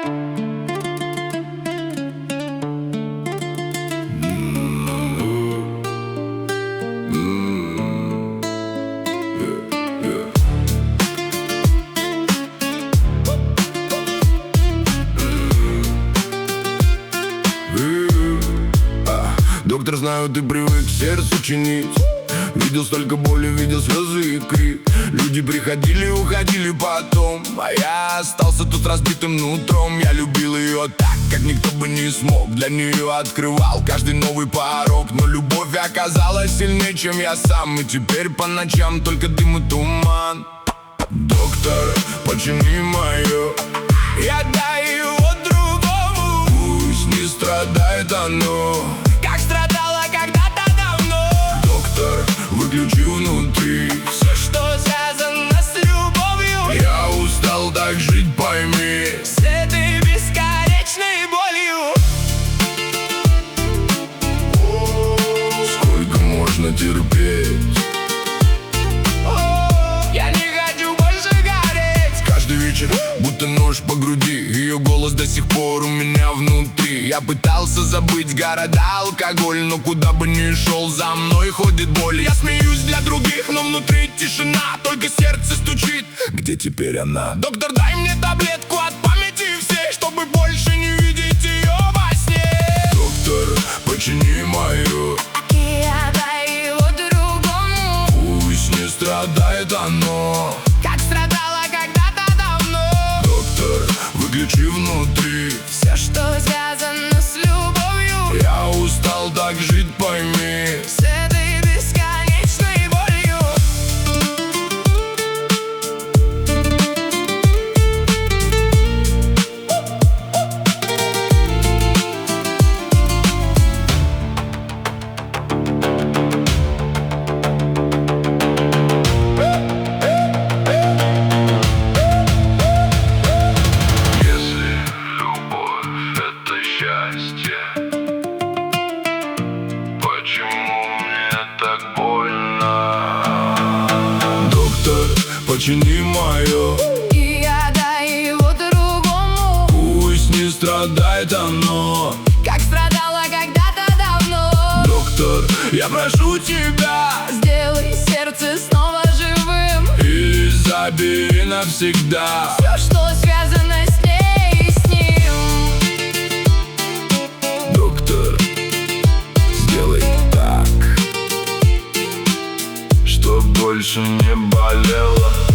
Доктор, знаю, ты привык сердце чинить. Видел столько боли, видел слезы и крик. Люди приходили, уходили потом, а я остался тут разбитым нутром. Я любил ее так, как никто бы не смог. Для нее открывал каждый новый порог. Но любовь оказалась сильнее, чем я сам. И теперь по ночам только дым и туман. Доктор, почини мое, я дай его другому. Пусть не страдает оно, как страдало когда-то давно. Доктор, выключи внутри все, что связано с любовью. Я устал так жить, пойми, с этой бесконечной болью. Сколько можно терпеть? Я не хочу больше гореть. Каждый вечер будто нож по груди. Ее голос до сих пор у меня внутри. Я пытался забыть города, алкоголь, но куда бы ни шел, за мной ходит боль. Я смеюсь для других, но внутри тишина, только сердце стучит. Где теперь она? Доктор, дай мне таблетку от памяти всей, чтобы больше не видеть ее во сне. Доктор, почини мою, я дай его другому. пусть не страдает оно, Как страдало когда-то давно. доктор, выключи внутри Все, что связано с любовью. Я устал так жить, пойми, С этой бесконечной болью. Если любовь — это счастье, почему мне так больно? Доктор, почини мое, И я дай его другому. пусть не страдает оно. Как страдало когда-то давно. Доктор, я прошу тебя, Сделай сердце снова живым. и забери навсегда. Все, что связано с ней и с ним. Доктор, сделай так, чтоб больше не болело.